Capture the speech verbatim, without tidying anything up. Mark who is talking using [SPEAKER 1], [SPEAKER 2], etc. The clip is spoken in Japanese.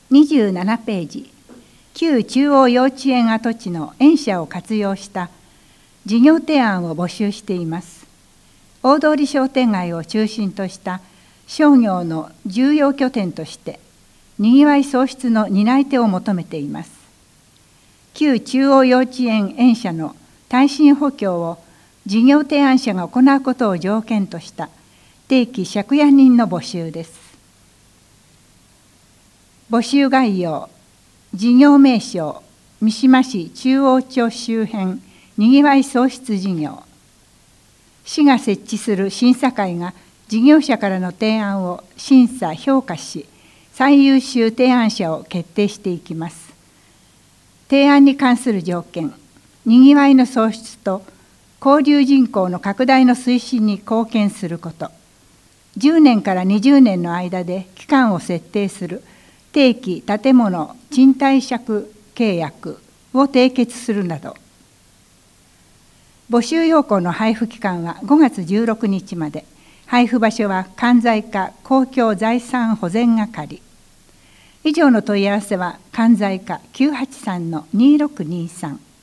[SPEAKER 1] にじゅうななページ、旧中央幼稚園跡地の園舎を活用した事業提案を募集しています。大通商店街を中心とした商業の重要拠点としてにぎわい創出の担い手を求めています。旧中央幼稚園園舎の耐震補強を事業提案者が行うことを条件とした定期借家人の募集です。募集概要、事業名称、三島市中央町周辺にぎわい創出事業。市が設置する審査会が事業者からの提案を審査・評価し、最優秀提案者を決定していきます。提案に関する条件、にぎわいの創出と交流人口の拡大の推進に貢献すること、じゅうねんからにじゅうねんの間で期間を設定する定期建物賃貸借契約を締結するなど。募集要項の配布期間はごがつじゅうろくにちまで、配布場所は関西課公共財産保全係。以上の問い合わせは関西課 きゅうはちさんのにろくにさん。